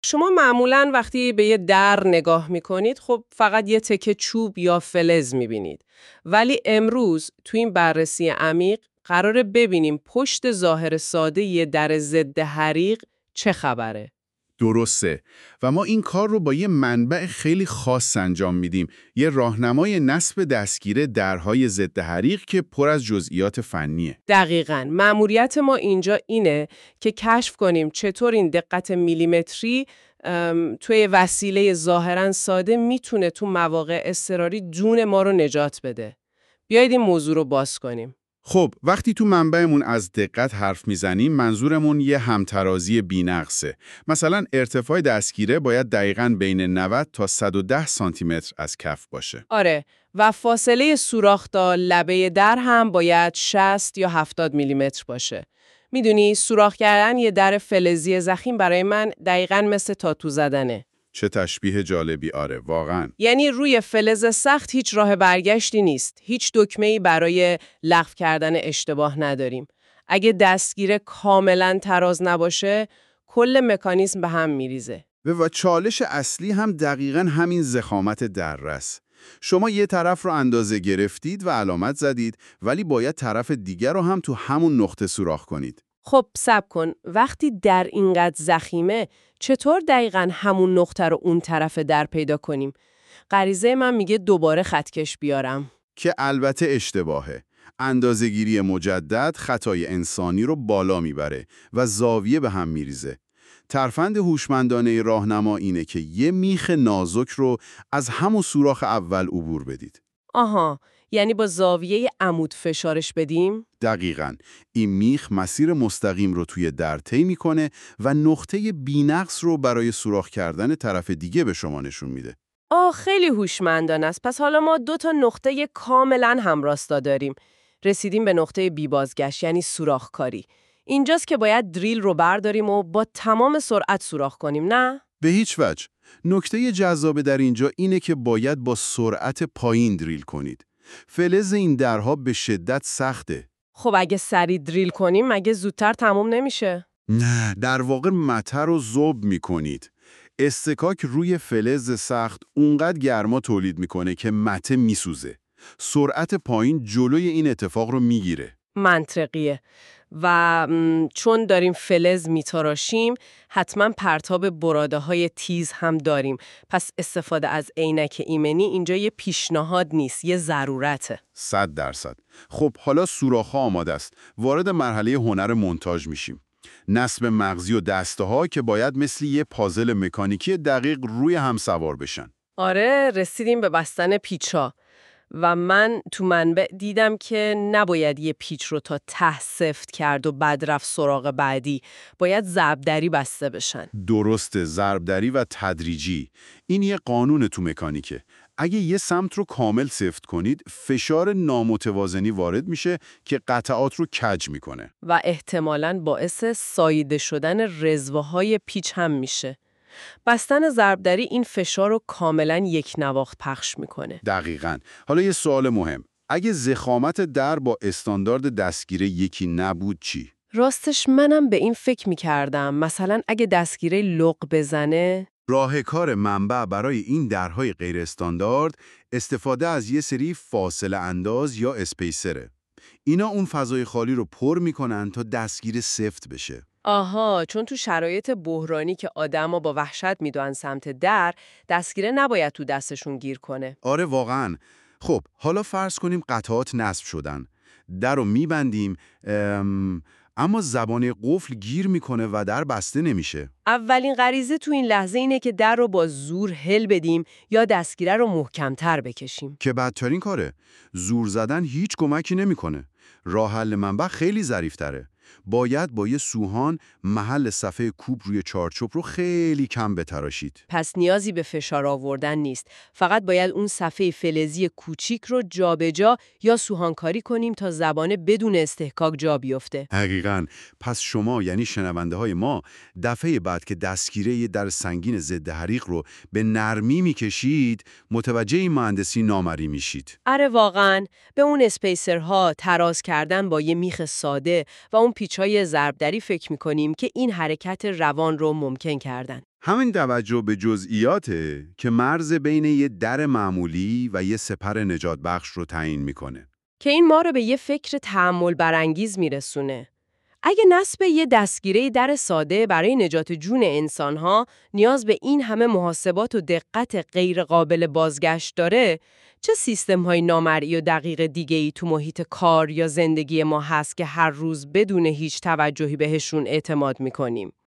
شما معمولاً وقتی به یه در نگاه میکنید خب فقط یه تکه چوب یا فلز میبینید. ولی امروز تو این بررسی عمیق قراره ببینیم پشت ظاهر ساده یه در ضد حریق چه خبره. درسته. و ما این کار رو با یه منبع خیلی خاص انجام میدیم. یه راهنمای نصب دستگیره درهای ضد حریق که پر از جزئیات فنیه. دقیقاً. مأموریت ما اینجا اینه که کشف کنیم چطور این دقت میلیمتری توی وسیله ظاهراً ساده میتونه تو مواقع اضطراری جون ما رو نجات بده. بیایید این موضوع رو باز کنیم. خب وقتی تو منبعمون از دقت حرف میزنیم منظورمون یه همترازی بی‌نقصه. مثلا ارتفاع دستگیره باید دقیقاً بین 90 تا 110 سانتی متر از کف باشه. آره، و فاصله سوراخ تا لبه در هم باید 60 یا 70 میلیمتر باشه. میدونی سوراخ کردن یه در فلزی ضخیم برای من دقیقاً مثل تاتو زدنه. چه تشبیه جالبی، آره واقعاً. یعنی روی فلز سخت هیچ راه برگشتی نیست. هیچ دکمه‌ای برای لغو کردن اشتباه نداریم. اگه دستگیره کاملاً تراز نباشه، کل مکانیزم به هم میریزه. و چالش اصلی هم دقیقاً همین ضخامت دره است. شما یه طرف رو اندازه گرفتید و علامت زدید، ولی باید طرف دیگر رو هم تو همون نقطه سوراخ کنید. خب صبر کن، وقتی در اینقدر ضخیمه چطور دقیقاً همون نقطه رو اون طرف در پیدا کنیم؟ غریزه من میگه دوباره خطکش بیارم. که البته اشتباهه. اندازه‌گیری مجدد خطای انسانی رو بالا میبره و زاویه به هم میریزه. ترفند هوشمندانه راهنما اینه که یه میخ نازک رو از همون سوراخ اول عبور بدید. آها، یعنی با زاویه عمود فشارش بدیم؟ دقیقاً. این میخ مسیر مستقیم رو توی در طی میکنه و نقطه بی‌نقص رو برای سوراخ کردن طرف دیگه به شما نشون میده. خیلی هوشمندانه است. پس حالا ما دو تا نقطه کاملا همراستا داریم. رسیدیم به نقطه بی بازگشت، یعنی سوراخ کاری. اینجاست که باید دریل رو برداریم و با تمام سرعت سوراخ کنیم، نه؟ به هیچ وجه. نکته جذاب در اینجا اینه که باید با سرعت پایین دریل کنید. فلز این درها به شدت سخته. خب اگه سریع دریل کنیم مگه زودتر تموم نمیشه؟ نه، در واقع مته رو ذوب میکنید. استکاک روی فلز سخت اونقدر گرما تولید میکنه که مته میسوزه. سرعت پایین جلوی این اتفاق رو میگیره. منطقیه. و چون داریم فلز میتراشیم حتما پرتاب براده های تیز هم داریم. پس استفاده از عینک ایمنی اینجا یه پیشنهاد نیست، یه ضرورته. 100%. خب حالا سوراخ‌ها آماده است. وارد مرحله هنر مونتاژ میشیم. نصب مغزی و دسته ها که باید مثل یه پازل مکانیکی دقیق روی هم سوار بشن. آره، رسیدیم به بستن پیچا. و من تو منبع دیدم که نباید یه پیچ رو تا ته سفت کرد و بعد رفت سراغ بعدی. باید ضربدری بسته بشن. درسته، ضربدری و تدریجی. این یه قانون تو مکانیکه. اگه یه سمت رو کامل سفت کنید، فشار نامتوازنی وارد میشه که قطعات رو کج میکنه. و احتمالاً باعث ساییده شدن رزوه‌های پیچ هم میشه. بستن ضربدری این فشار رو کاملاً یک نواخت پخش میکنه. دقیقاً. حالا یه سوال مهم. اگه ضخامت در با استاندارد دستگیره یکی نبود چی؟ راستش منم به این فکر میکردم. مثلا اگه دستگیره لق بزنه؟ راه کار منبع برای این درهای غیر استاندارد استفاده از یه سری فاصله انداز یا اسپیسره. اینا اون فضای خالی رو پر میکنن تا دستگیر سفت بشه. آها، چون تو شرایط بحرانی که آدما با وحشت میدوئن سمت در، دستگیره نباید تو دستشون گیر کنه. آره واقعاً. خب حالا فرض کنیم قطعات نصب شدن. در رو میبندیم اما زبان قفل گیر میکنه و در بسته نمیشه. اولین غریزه تو این لحظه اینه که در رو با زور هل بدیم یا دستگیره رو محکمتر بکشیم. که بدترین کاره. زور زدن هیچ کمکی نمیکنه. راه حل منبع خیلی ظریف‌تره. باید با یه سوهان محل صفحه کوب روی چارچوب رو خیلی کم بتراشید. پس نیازی به فشار آوردن نیست. فقط باید اون صفحه فلزی کوچیک رو جابجا یا سوهانکاری کنیم تا زبانه بدون استحکاک جا بیفته. حقیقاً. پس شما یعنی شنونده های ما دفعه بعد که دستگیره یه در سنگین ضد حریق رو به نرمی میکشید متوجه این مهندسی نامری میشید. آره واقعاً. به اون اسپیسرها تراز کردن با یه میخ ساده و اون پیچ‌های ضربدری فکر می‌کنیم که این حرکت روان رو ممکن کردن. همین توجه به جزئیاته که مرز بین یه در معمولی و یه سپر نجات بخش رو تعیین میکنه. که این ما رو به یه فکر تأمل برانگیز میرسونه. اگه نصب یه دستگیره در ساده برای نجات جون انسان‌ها نیاز به این همه محاسبات و دقت غیر قابل بازگشت داره، چه سیستم‌های نامرئی و دقیق دیگه‌ای تو محیط کار یا زندگی ما هست که هر روز بدون هیچ توجهی بهشون اعتماد می‌کنیم؟